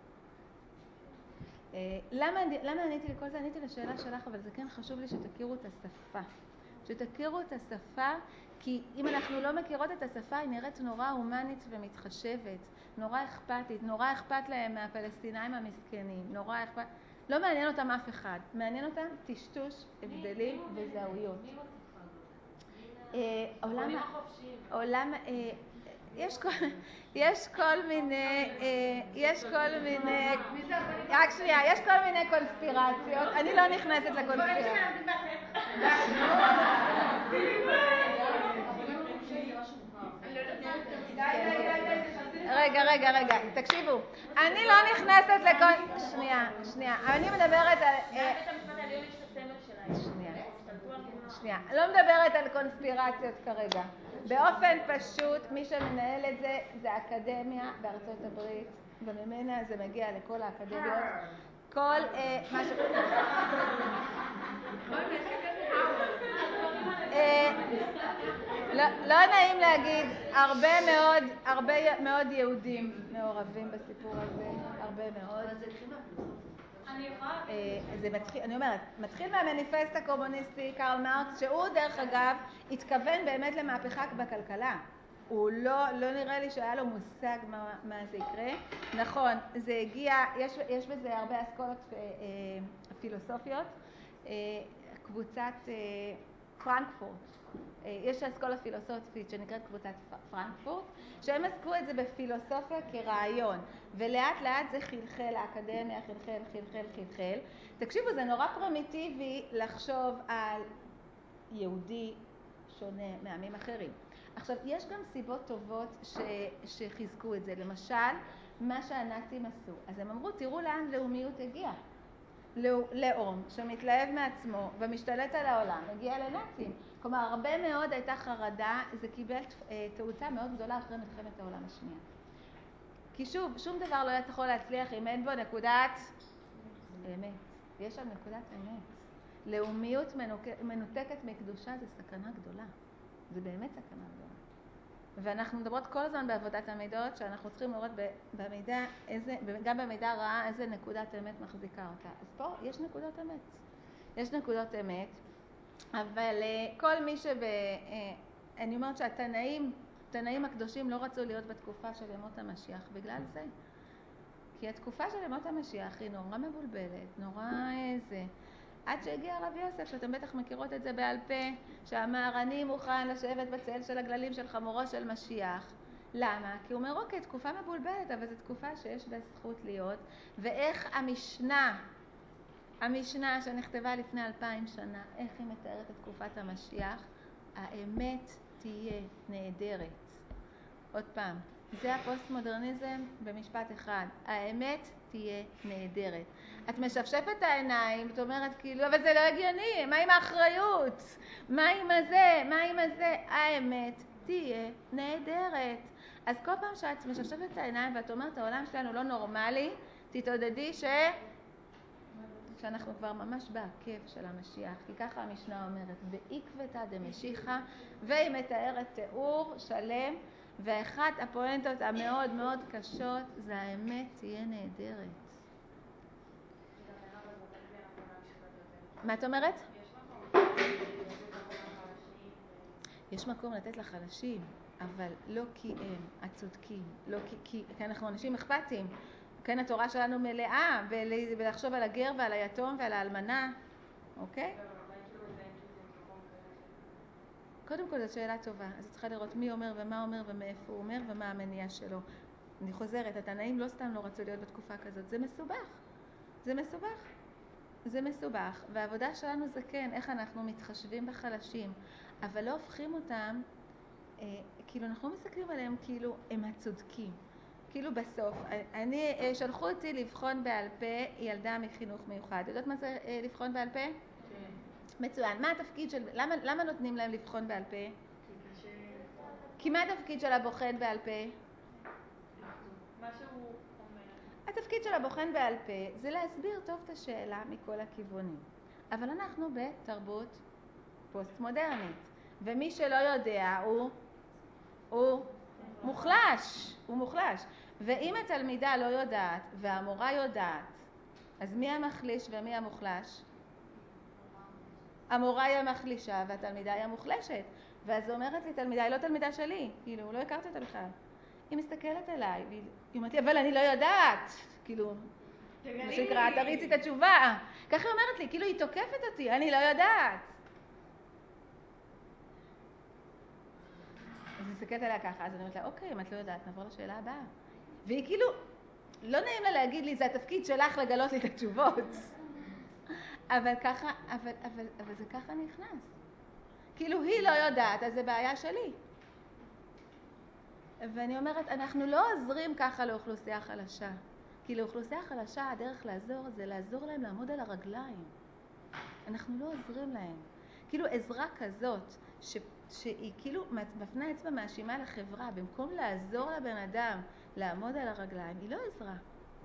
למה עניתי לכל זה? עניתי לשאלה שלך, אבל זה כן חשוב לי שתכירו את השפה. שתכירו את השפה, כי אם אנחנו לא מכירות את השפה, היא נראית נורא הומנית ומתחשבת, נורא אכפתית, נורא אכפת להם מהפלסטינאים המסכנים, נורא אכפת, לא מעניין אותם אף אחד, מעניין אותם טשטוש, הבדלים וזהויות. עולם, יש כל מיני, רק שנייה, יש כל מיני קונספירציות, אני לא נכנסת לקונספירציות. רגע, תקשיבו, אני לא נכנסת שנייה, אני מדברת על שנייה, אני לא מדברת על קונספירציות כרגע. באופן פשוט, מי שמנהל את זה, זה האקדמיה בארצות הברית, וממנה זה מגיע לכל האקדמיות. כל מה ש... לא נעים להגיד, הרבה מאוד יהודים מעורבים בסיפור הזה, הרבה מאוד. אני אומרת, מתחיל מהמניפסט הקומוניסטי קרל מרקס, שהוא דרך אגב התכוון באמת למהפכה בכלכלה. הוא לא נראה לי שהיה לו מושג מה זה יקרה. נכון, זה הגיע, יש בזה הרבה אסכולות פילוסופיות. קבוצת פרנקפורט, יש אסכולה פילוסופית שנקראת קבוצת פרנקפורט, שהם עסקו את זה בפילוסופיה כרעיון, ולאט לאט זה חלחל, האקדמיה חלחל. תקשיבו, זה נורא פרימיטיבי לחשוב על יהודי שונה מעמים אחרים. עכשיו, יש גם סיבות טובות שחיזקו את זה. למשל, מה שהנאצים עשו. אז הם אמרו, תראו לאן לאומיות הגיעה. לאום שמתלהב מעצמו ומשתלט על העולם, הגיע לנאצים. כלומר, הרבה מאוד הייתה חרדה, זה קיבל תאוצה מאוד גדולה אחרי מלחמת העולם השנייה. כי שום דבר לא יכול להצליח אם אין בו נקודת אמת. יש שם נקודת אמת. לאומיות מנותקת מקדושה זה סכנה גדולה. זה באמת סכנה גדולה. ואנחנו מדברות כל הזמן בעבודת המידות, שאנחנו צריכים לראות במידע גם במידע רעה, איזה נקודת אמת מחזיקה אותה. אז פה יש נקודות אמת. יש נקודות אמת, אבל כל מי אני אומרת שהתנאים הקדושים לא רצו להיות בתקופה של ימות המשיח בגלל זה. כי התקופה של ימות המשיח היא נורא מבולבלת, נורא עד שהגיע הרב יוסף, שאתם בטח מכירות את זה בעל פה, שאמר, אני מוכן לשבת בצל של הגללים של חמורו של משיח. למה? כי הוא אומר, אוקיי, תקופה מבולבלת, אבל זו תקופה שיש בה זכות להיות. ואיך המשנה שנכתבה לפני 2000 שנה, איך היא מתארת את תקופת המשיח? האמת תהיה נהדרת. עוד פעם, זה הפוסט-מודרניזם במשפט אחד. האמת תהיה נהדרת. את משפשפת את העיניים, את אומרת כאילו, אבל זה לא הגיוני, מה עם האחריות? מה עם הזה? האמת תהיה נהדרת. אז כל פעם שאת משפשפת את העיניים ואת אומרת, העולם שלנו לא נורמלי, תתעודדי שאנחנו כבר ממש בעקב של המשיח, כי ככה המשנה אומרת, בעקבתא דמשיחא, והיא מתארת תיאור שלם, ואחת הפואנטות המאוד מאוד קשות, זה האמת תהיה נהדרת. מה את אומרת? יש מקום לתת לחלשים, אבל לא כי הם הצודקים, לא כי אנחנו אנשים אכפתיים. כן, התורה שלנו מלאה ולחשוב על הגר ועל היתום ועל האלמנה, אוקיי? קודם כל, זו שאלה טובה. אז את צריכה לראות מי אומר ומה אומר ומאיפה הוא אומר ומה המניע שלו. אני חוזרת, התנאים לא סתם לא רצו להיות בתקופה כזאת. זה מסובך. והעבודה שלנו זה כן, איך אנחנו מתחשבים בחלשים, אבל לא הופכים אותם, כאילו אנחנו מסתכלים עליהם כאילו הם הצודקים. כאילו בסוף, שלחו אותי לבחון בעל פה ילדה מחינוך מיוחד. יודעת מה זה לבחון בעל פה? כן. מצוין. מה התפקיד למה נותנים להם לבחון בעל פה? כי מה התפקיד של הבוחן בעל פה? מה שהוא אומר. התפקיד של הבוחן בעל פה זה להסביר טוב את השאלה מכל הכיוונים. אבל אנחנו בתרבות פוסט-מודרנית. ומי שלא יודע הוא מוחלש. ואם התלמידה לא יודעת והמורה יודעת, אז מי המחליש ומי המוחלש? המורה היא המחלישה והתלמידה היא המוחלשת. ואז אומרת לי, תלמידה היא לא תלמידה שלי, כאילו, לא הכרתי אותה בכלל. היא מסתכלת עליי, והיא אומרת לי, אבל אני לא יודעת, כאילו, מה שקרא, תריצי את התשובה. ככה היא אומרת לי, כאילו היא תוקפת אותי, אני לא יודעת. אז אני מסתכלת עליה ככה, אז אני אומרת לה, אוקיי, אם את לא יודעת, נעבור לשאלה הבאה. והיא כאילו, לא נעים לה להגיד לי, זה התפקיד שלך לגלות לי את התשובות. אבל זה ככה נכנס. כאילו היא לא יודעת, אז זה בעיה שלי. ואני אומרת, אנחנו לא עוזרים ככה לאוכלוסייה חלשה. כי לאוכלוסייה חלשה הדרך לעזור זה לעזור להם לעמוד על הרגליים. אנחנו לא עוזרים להם. כאילו עזרה כזאת, שהיא כאילו מפנה אצבע מאשימה לחברה, במקום לעזור לבן אדם לעמוד על הרגליים, היא לא עזרה.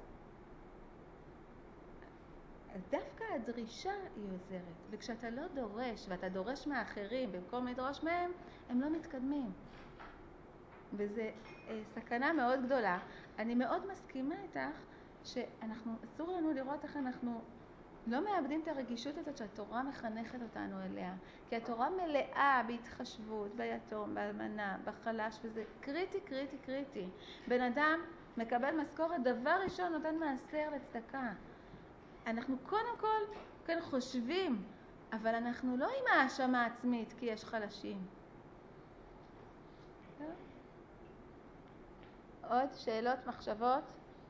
אז דווקא הדרישה היא עוזרת. וכשאתה לא דורש, ואתה דורש מאחרים במקום לדרוש מהם, הם לא מתקדמים. וזה סכנה מאוד גדולה. אני מאוד מסכימה איתך שאנחנו, אסור לנו לראות איך אנחנו לא מאבדים את הרגישות הזאת שהתורה מחנכת אותנו אליה. כי התורה מלאה בהתחשבות, ביתום, באלמנה, בחלש, וזה קריטי. בן אדם מקבל משכורת, דבר ראשון נותן מעשר לצדקה. אנחנו קודם כל כן חושבים, אבל אנחנו לא עם האשמה עצמית כי יש חלשים. עוד שאלות, מחשבות?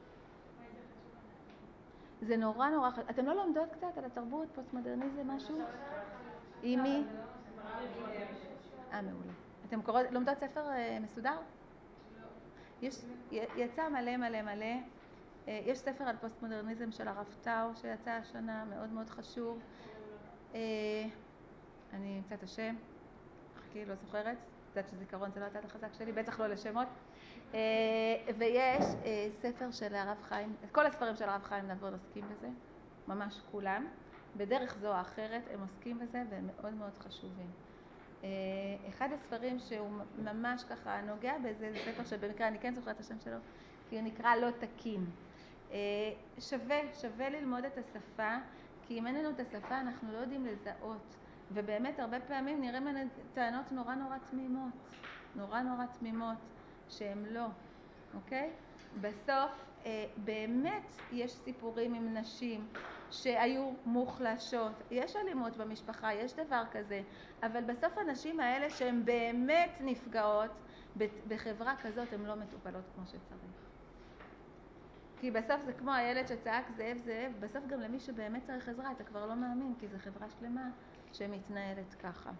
זה נורא חשוב. אתם לא לומדות קצת על התרבות, פוסט-מודרניזם, משהו? עם מי? מעולה. אתם לומדות ספר מסודר? לא. יצא מלא. יש ספר על פוסט-מודרניזם של הרב טאו שיצא השנה, מאוד מאוד חשוב. אני אמצא את השם, חכי, לא זוכרת. יודעת שזיכרון זה לא הצד החזק שלי, בטח לא לשמות. ויש ספר של הרב חיים, כל הספרים של הרב חיים נבון עוסקים בזה, ממש כולם. בדרך זו או אחרת הם עוסקים בזה והם מאוד מאוד חשובים. אחד הספרים שהוא ממש ככה נוגע בזה, זה ספר שבמקרה אני כן זוכרת את השם שלו, כי הוא נקרא לא תקין. שווה ללמוד את השפה, כי אם אין לנו את השפה אנחנו לא יודעים לזהות, ובאמת הרבה פעמים נראה לנו טענות נורא תמימות שהן לא, אוקיי? בסוף באמת יש סיפורים עם נשים שהיו מוחלשות, יש אלימות במשפחה, יש דבר כזה, אבל בסוף הנשים האלה שהן באמת נפגעות בחברה כזאת הן לא מטופלות כמו שצריך. כי בסוף זה כמו הילד שצעק זאב זאב, בסוף גם למי שבאמת צריך עזרה אתה כבר לא מאמין, כי זו חברה שלמה שמתנהלת ככה.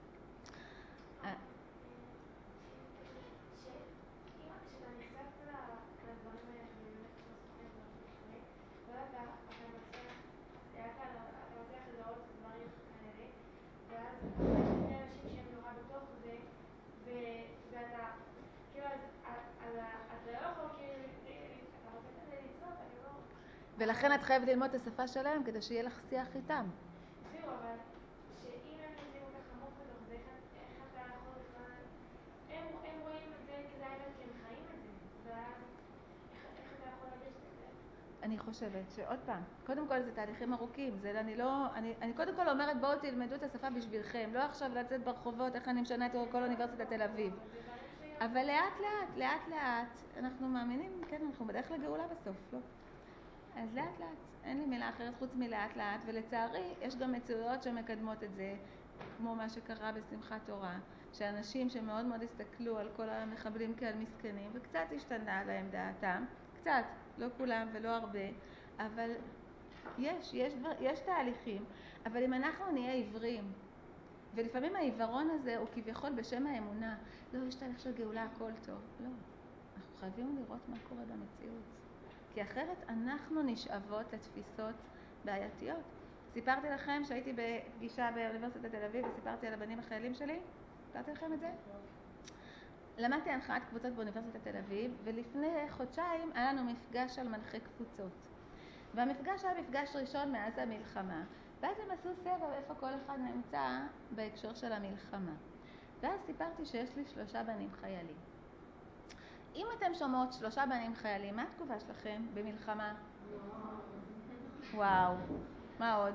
כשאתה נחשף לדברים האלה ובאמת אתה סוחב וכו', ואז אתה מצליח לזהות את הדברים האלה, ואז יש שני אנשים שהם נורא בתוך זה, ואתה כאילו, אז אתה לא יכול כאילו, אתה רוצה כזה לצעוק, אני לא... ולכן את חייבת ללמוד את השפה שלהם כדי שיהיה לך שיח איתם. זהו, אבל שאם הם נמצאים כל כך עמוק בתוך זה, איך אתה יכול בכלל... הם רואים את זה כזה האמת כי הם חיים את זה, ואז איך אתה יכול לגשת את זה? אני חושבת שעוד פעם, קודם כל זה תהליכים ארוכים, אני קודם כל אומרת בואו תלמדו את השפה בשבילכם, לא עכשיו לצאת ברחובות איך אני משנה את כל אוניברסיטת תל אביב. אבל לאט לאט, אנחנו מאמינים, כן, אנחנו בדרך לגאולה בסוף, לא? אז לאט לאט, אין לי מילה אחרת חוץ מלאט לאט, ולצערי יש גם מציאויות שמקדמות את זה, כמו מה שקרה בשמחת תורה, שאנשים שמאוד מאוד הסתכלו על כל המחבלים כעל מסכנים, וקצת השתנה להם דעתם, קצת, לא כולם ולא הרבה, אבל יש תהליכים, אבל אם אנחנו נהיה עיוורים, ולפעמים העיוורון הזה הוא כביכול בשם האמונה, לא, יש תהליך של גאולה, הכל טוב, לא, אנחנו חייבים לראות מה קורה במציאות. כי אחרת אנחנו נשאבות לתפיסות בעייתיות. סיפרתי לכם שהייתי בפגישה באוניברסיטת תל אביב וסיפרתי על הבנים החיילים שלי? סיפרתי לכם את זה? למדתי הנחאת קבוצות באוניברסיטת תל אביב, ולפני חודשיים היה לנו מפגש על מנחי קבוצות. והמפגש היה מפגש ראשון מאז המלחמה, ואז הם עשו סבב איפה כל אחד נמצא בהקשר של המלחמה. ואז סיפרתי שיש לי 3 בנים חיילים. אם אתם שומעות 3 בנים חיילים, מה התגובה שלכם במלחמה? וואו. מה עוד?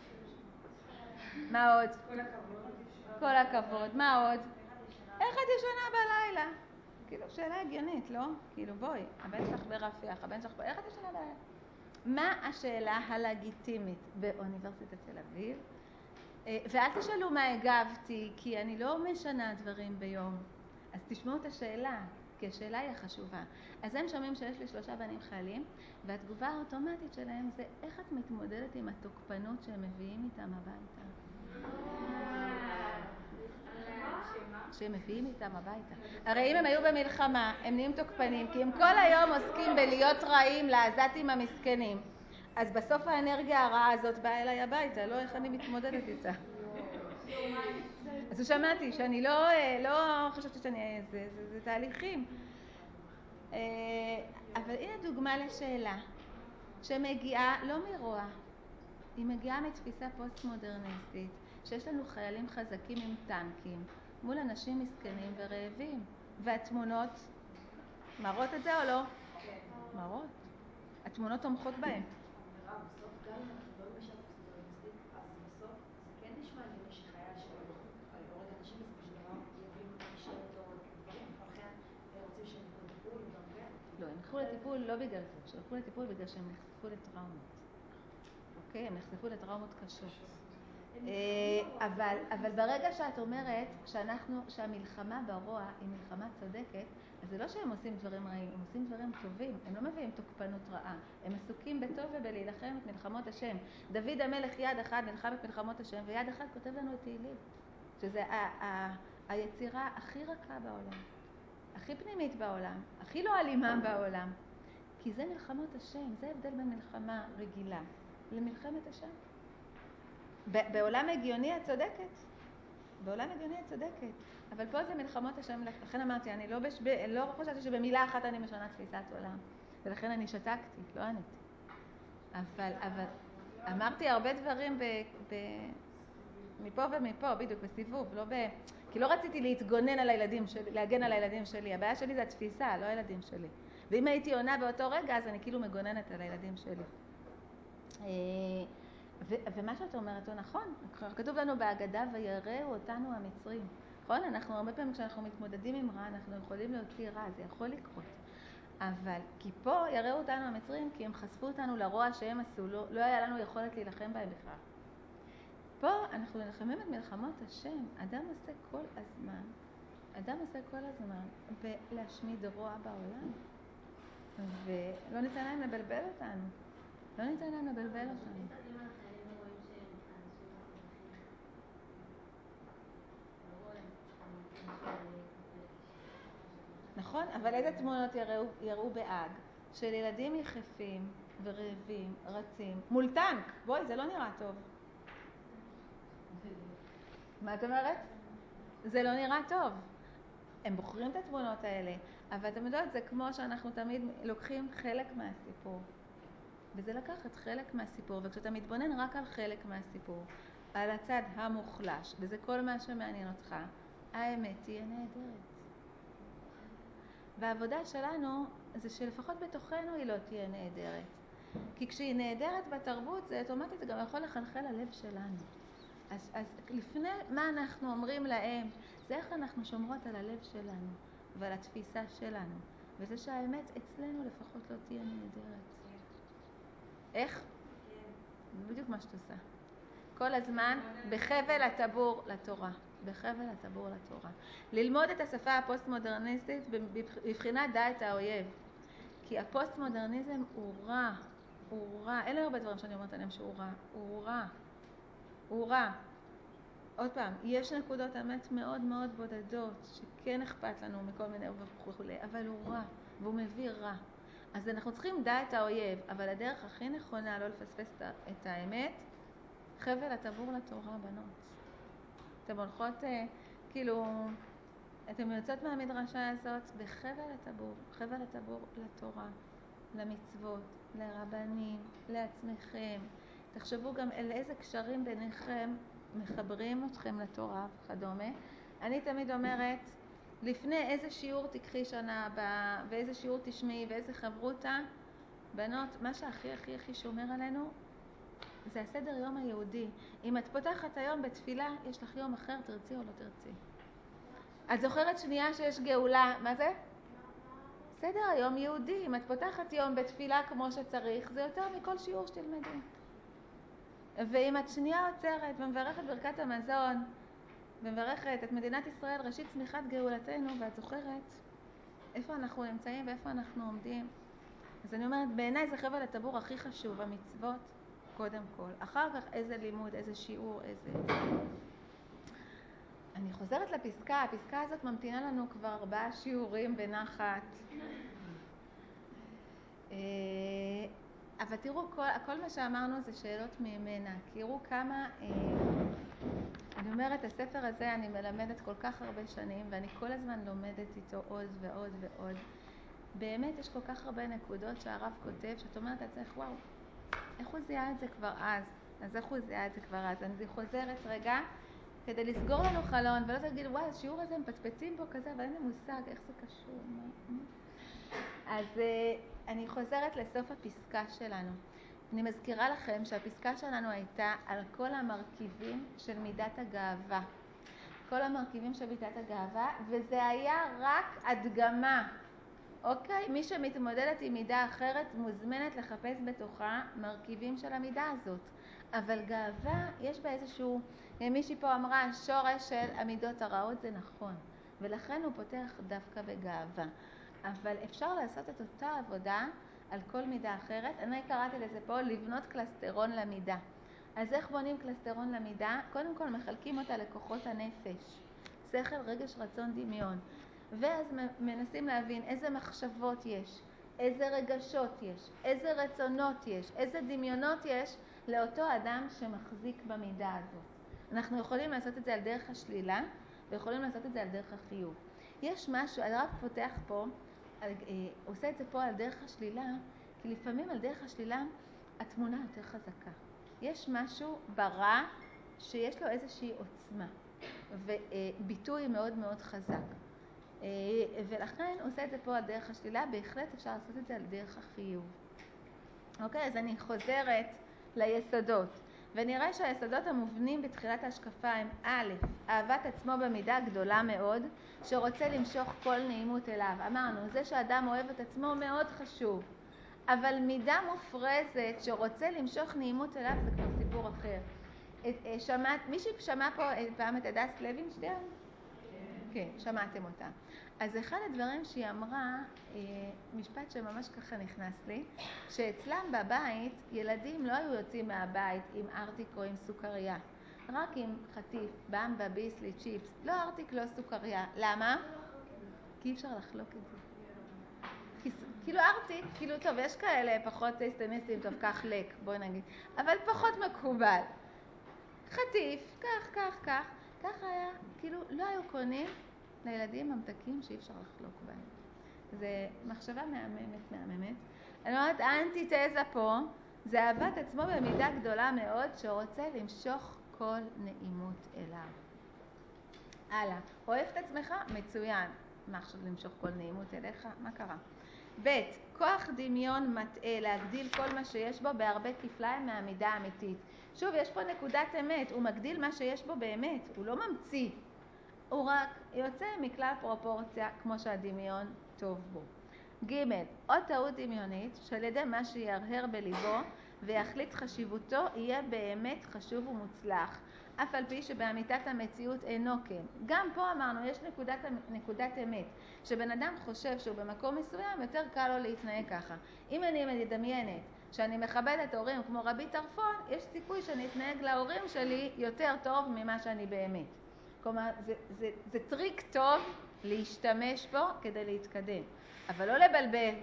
מה עוד? כל הכבוד. מה עוד? איך את ישנה בלילה? כאילו, שאלה הגיונית, לא? כאילו, בואי, הבן שלך ברפיח, הבן שלך... איך את ישנה בלילה? מה השאלה הלגיטימית באוניברסיטת תל אביב? ואל תשאלו מה הגבתי, כי אני לא משנה דברים ביום. אז תשמעו את השאלה, כי השאלה היא החשובה. אז הם שומעים שיש לי 3 בנים חיילים, והתגובה האוטומטית שלהם זה איך את מתמודדת עם התוקפנות שהם מביאים איתם הביתה. שהם מביאים איתם הביתה. הרי אם הם היו במלחמה, הם נהיים תוקפנים, כי הם כל היום עוסקים בלהיות רעים לעזתים המסכנים. אז בסוף האנרגיה הרעה הזאת באה אליי הביתה, לא איך אני מתמודדת איתה. אז שמעתי שאני לא חשבתי שאני... זה תהליכים. אבל הנה דוגמה לשאלה שמגיעה לא מרוע, היא מגיעה מתפיסה פוסט-מודרניסטית, שיש לנו חיילים חזקים עם טנקים מול אנשים מסכנים ורעבים, והתמונות מראות את זה או לא? כן. מראות. התמונות תומכות בהם. מירב, בסוף גם אם אנחנו לא במשך פוסט-מודרניסטית, אז בסוף זה כן נשמע הגיוני שחייל שהורג אנשים בסופו של דבר יביאו להישאר איתו דברים, ולכן רוצים שהם יקחו לטיפול ודברים כאלה. לא, הם נחשפו לטיפול לא בגלל זה, הם נחשפו לטיפול בגלל שהם נחשפו לטראומות. אוקיי? הם נחשפו לטראומות קשות. אבל ברגע שאת אומרת שהמלחמה ברוע היא מלחמה צודקת, אז זה לא שהם עושים דברים רעים, הם עושים דברים טובים, הם לא מביאים תוקפנות רעה, הם עסוקים בטוב ובלהילחם את מלחמות השם. דוד המלך יד אחד נלחם את מלחמות השם, ויד אחד כותב לנו את תהילים, שזה היצירה הכי רכה בעולם, הכי פנימית בעולם, הכי לא אלימה בעולם, כי זה מלחמות השם, זה הבדל בין מלחמה רגילה למלחמת השם. בעולם הגיוני את צודקת, בעולם הגיוני את צודקת, אבל פה זה מלחמות השם, לכן אמרתי, אני לא חושבתי שבמילה אחת אני משנה תפיסת עולם, ולכן אני שתקתי, לא עניתי. אבל אמרתי הרבה דברים מפה ומפה, בדיוק, בסיבוב, לא כי לא רציתי להתגונן על הילדים שלי, להגן על הילדים שלי. הבעיה שלי זה התפיסה, לא הילדים שלי. ואם הייתי עונה באותו רגע, אז אני כאילו מגוננת על הילדים שלי. ומה שאת אומרת הוא נכון. כתוב לנו בהגדה, ויראו אותנו המצרים. נכון? אנחנו הרבה פעמים כשאנחנו מתמודדים עם רע, אנחנו יכולים להוציא רע, זה יכול לקרות. אבל כי פה יראו אותנו המצרים, כי הם חשפו אותנו לרוע שהם עשו, לא היה לנו יכולת להילחם בהם בכלל. פה אנחנו נלחמים את מלחמות השם. אדם עושה כל הזמן בלהשמיד רוע בעולם. ולא ניתן להם לבלבל אותנו. אם מסתכלים על החיילים ורואים שהם התחדשו בחודשים, נכון, אבל איזה תמונות יראו בהאג? של ילדים יחפים ורעבים, רצים, מול טנק. בואי, זה לא נראה טוב. מה את אומרת? זה לא נראה טוב. הם בוחרים את התמונות האלה, אבל אתם יודעות, זה כמו שאנחנו תמיד לוקחים חלק מהסיפור. וזה לקחת חלק מהסיפור, וכשאתה מתבונן רק על חלק מהסיפור, על הצד המוחלש, וזה כל מה שמעניין אותך, האמת תהיה נהדרת. והעבודה שלנו זה שלפחות בתוכנו היא לא תהיה נהדרת. כי כשהיא נהדרת בתרבות, זה אוטומטית, זה גם יכול לחלחל ללב שלנו. אז לפני מה אנחנו אומרים להם, זה איך אנחנו שומרות על הלב שלנו ועל התפיסה שלנו. וזה שהאמת אצלנו לפחות לא תהיה נהדרת. איך? זה בדיוק מה שאת עושה. כל הזמן בחבל הטבור לתורה. בחבל הטבור לתורה. ללמוד את השפה הפוסט-מודרניסטית בבחינת דע את האויב. כי הפוסט-מודרניזם הוא רע. הוא רע. אין לי הרבה דברים שאני אומרת עליהם שהוא רע. הוא רע. הוא רע. עוד פעם, יש נקודות אמת מאוד מאוד בודדות שכן אכפת לנו מכל מיני וכולי, אבל הוא רע והוא מביא רע. אז אנחנו צריכים דע את האויב, אבל הדרך הכי נכונה לא לפספס את האמת, חבל הטבור לתורה, בנות. אתם הולכות, כאילו, אתם יוצאות מהמדרשה הזאת בחבל הטבור, חבל הטבור לתורה, למצוות, לרבנים, לעצמכם. תחשבו גם על איזה קשרים ביניכם מחברים אתכם לתורה וכדומה. אני תמיד אומרת, לפני איזה שיעור תקחי שנה הבאה, ואיזה שיעור תשמעי, ואיזה חברותה, בנות, מה שהכי הכי הכי שומר עלינו, זה הסדר יום היהודי. אם את פותחת היום בתפילה, יש לך יום אחר, תרצי או לא תרצי. את זוכרת שנייה שיש גאולה, מה זה? סדר היום יהודי. אם את פותחת יום בתפילה כמו שצריך, זה יותר מכל שיעור שתלמדי. ואם את שנייה עוצרת ומברכת ברכת המזון, ומברכת את מדינת ישראל, ראשית צמיחת גאולתנו, ואת זוכרת איפה אנחנו נמצאים ואיפה אנחנו עומדים. אז אני אומרת, בעיניי זה חבל הטבור הכי חשוב, המצוות קודם כל. אחר כך איזה לימוד, איזה שיעור, איזה... אני חוזרת לפסקה, הפסקה הזאת ממתינה לנו כבר 4 שיעורים בנחת. אבל תראו, כל מה שאמרנו זה שאלות ממנה. תראו כמה, אני אומרת, הספר הזה אני מלמדת כל כך הרבה שנים, ואני כל הזמן לומדת איתו עוד ועוד ועוד. באמת יש כל כך הרבה נקודות שהרב כותב, שאת אומרת לעצמך, וואו, איך הוא זיהה את זה כבר אז? אז איך הוא זיהה את זה כבר אז? אני חוזרת רגע, כדי לסגור לנו חלון, ולא תגיד, וואי, השיעור הזה הם פטפטים בו כזה, אבל אין לי מושג איך זה קשור. אז אני חוזרת לסוף הפסקה שלנו. אני מזכירה לכם שהפסקה שלנו הייתה על כל המרכיבים של מידת הגאווה. כל המרכיבים של מידת הגאווה, וזה היה רק הדגמה. אוקיי? מי שמתמודדת עם מידה אחרת מוזמנת לחפש בתוכה מרכיבים של המידה הזאת. אבל גאווה, יש בה איזשהו, מישהי פה אמרה, שורש של המידות הרעות, זה נכון. ולכן הוא פותח דווקא בגאווה. אבל אפשר לעשות את אותה עבודה על כל מידה אחרת. אני קראתי לזה פה לבנות קלסטרון למידה. אז איך בונים קלסטרון למידה? קודם כל מחלקים אותה לכוחות הנפש. שכל, רגש, רצון, דמיון. ואז מנסים להבין איזה מחשבות יש, איזה רגשות יש, איזה רצונות יש, איזה דמיונות יש לאותו אדם שמחזיק במידה הזאת. אנחנו יכולים לעשות את זה על דרך השלילה, ויכולים לעשות את זה על דרך החיוב. יש משהו, הרב פותח פה, עושה את זה פה על דרך השלילה, כי לפעמים על דרך השלילה התמונה יותר חזקה. יש משהו ברע שיש לו איזושהי עוצמה. וביטוי מאוד מאוד חזק. ולכן הוא עושה את זה פה על דרך השלילה, בהחלט אפשר לעשות את זה על דרך החיוב. אוקיי, אז אני חוזרת ליסודות, ונראה שהיסודות המובנים בתחילת ההשקפה הם א', אהבת עצמו במידה גדולה מאוד, שרוצה למשוך כל נעימות אליו. אמרנו, זה שאדם אוהב את עצמו מאוד חשוב, אבל מידה מופרזת שרוצה למשוך נעימות אליו זה כבר סיפור אחר. מישהי שמע פה פעם את הדס לוינשטיין? כן, שמעתם אותה. אז אחד הדברים שהיא אמרה, משפט שממש ככה נכנס לי, שאצלם בבית ילדים לא היו יוצאים מהבית עם ארטיק או עם סוכריה, רק עם חטיף, במבה, ביסלי, צ'יפס, לא ארטיק, לא סוכריה. למה? כי אי אפשר לחלוק את זה. כאילו ארטיק, כאילו טוב, יש כאלה פחות סייסטניסטים, טוב, כך לק, בואי נגיד, אבל פחות מקובל. חטיף, כך היה, כאילו לא היו קונים לילדים ממתקים שאי אפשר לחלוק בהם. זה מחשבה מהממת. אני אומרת, האנטיתזה פה זה אהבת עצמו במידה גדולה מאוד שרוצה למשוך כל נעימות אליו. הלאה, אוהב את עצמך? מצוין. מה עכשיו למשוך כל נעימות אליך? מה קרה? ב', כוח דמיון מטעה להגדיל כל מה שיש בו בהרבה כפליים מהמידה האמיתית. שוב, יש פה נקודת אמת, הוא מגדיל מה שיש בו באמת, הוא לא ממציא. הוא רק יוצא מכלל פרופורציה כמו שהדמיון טוב בו. ג', עוד טעות דמיונית שעל ידי מה שירהר בליבו ויחליט חשיבותו יהיה באמת חשוב ומוצלח, אף על פי שבאמיתת המציאות אינו כן. גם פה אמרנו, יש נקודת אמת, שבן אדם חושב שהוא במקום מסוים, יותר קל לו להתנהג ככה. אם אני מדמיינת שאני מכבדת הורים כמו רבי טרפון, יש סיכוי שאני אתנהג להורים שלי יותר טוב ממה שאני באמת. כלומר, זה טריק טוב להשתמש בו כדי להתקדם, אבל לא לבלבל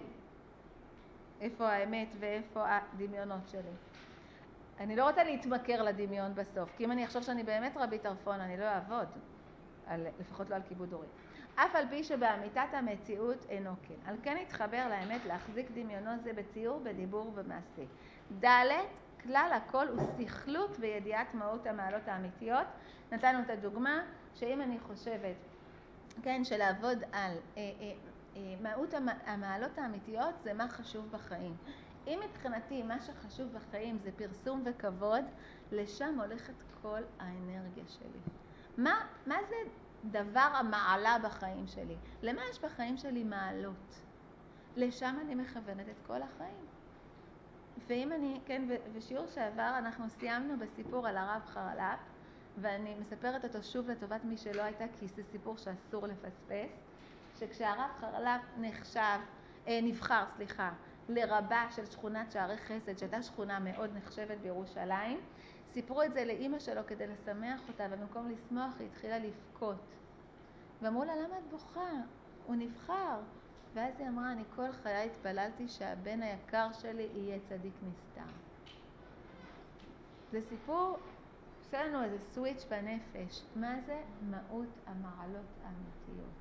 איפה האמת ואיפה הדמיונות שלי. אני לא רוצה להתמכר לדמיון בסוף, כי אם אני חושב שאני באמת רבי טרפון, אני לא אעבוד, לפחות לא על כיבוד הורי. אף על פי שבאמיתת המציאות אינו כן. על כן התחבר לאמת להחזיק דמיונות זה בציור, בדיבור ובמעשה. ד', כלל הכל הוא שכלות וידיעת מהות המעלות האמיתיות. נתנו את הדוגמה שאם אני חושבת, כן, שלעבוד על מהות המעלות האמיתיות זה מה חשוב בחיים. אם מבחינתי מה שחשוב בחיים זה פרסום וכבוד, לשם הולכת כל האנרגיה שלי. מה זה דבר המעלה בחיים שלי? למה יש בחיים שלי מעלות? לשם אני מכוונת את כל החיים. ואם אני, כן, בשיעור שעבר אנחנו סיימנו בסיפור על הרב חרל"פ, ואני מספרת אותו שוב לטובת מי שלא הייתה, כי זה סיפור שאסור לפספס, שכשהרב חרל"פ נבחר לרבה של שכונת שערי חסד, שהייתה שכונה מאוד נחשבת בירושלים, סיפרו את זה לאמא שלו כדי לשמח אותה, ובמקום לשמוח היא התחילה לבכות. ואמרו לה, למה את בוכה? הוא נבחר. ואז היא אמרה, אני כל חיי התפללתי שהבן היקר שלי יהיה צדיק נסתר. זה סיפור שלנו איזה סוויץ' בנפש. מה זה? מהות המעלות האמיתיות.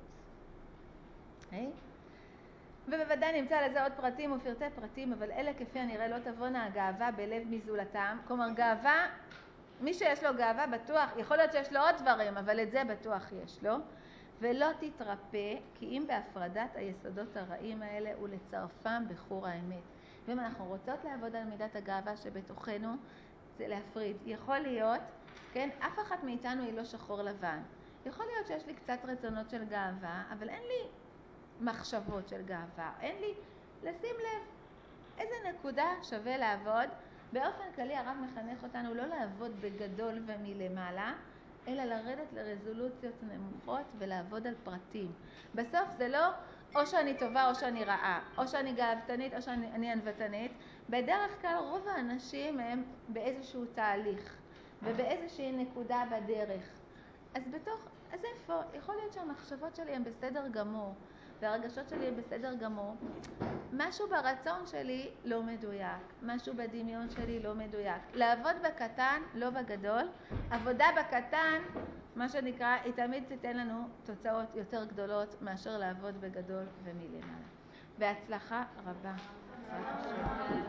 ובוודאי נמצא לזה עוד פרטים ופרטי פרטים, אבל אלה כפי הנראה לא תבונה הגאווה בלב מזולתם. כלומר, גאווה, מי שיש לו גאווה בטוח, יכול להיות שיש לו עוד דברים, אבל את זה בטוח יש לו. ולא תתרפא, כי אם בהפרדת היסודות הרעים האלה ולצרפם בחור האמת. ואם אנחנו רוצות לעבוד על מידת הגאווה שבתוכנו, זה להפריד. יכול להיות, כן, אף אחת מאיתנו היא לא שחור לבן. יכול להיות שיש לי קצת רצונות של גאווה, אבל אין לי מחשבות של גאווה. אין לי, לשים לב איזה נקודה שווה לעבוד. באופן כללי הרב מחנך אותנו לא לעבוד בגדול ומלמעלה, אלא לרדת לרזולוציות נמוכות ולעבוד על פרטים. בסוף זה לא או שאני טובה או שאני רעה, או שאני גאוותנית או שאני ענוותנית. בדרך כלל רוב האנשים הם באיזשהו תהליך ובאיזושהי נקודה בדרך. אז איפה? יכול להיות שהמחשבות שלי הן בסדר גמור והרגשות שלי הן בסדר גמור. משהו ברצון שלי לא מדויק, משהו בדמיון שלי לא מדויק. לעבוד בקטן, לא בגדול. עבודה בקטן, מה שנקרא, היא תמיד תיתן לנו תוצאות יותר גדולות מאשר לעבוד בגדול ומלמעלה. בהצלחה רבה.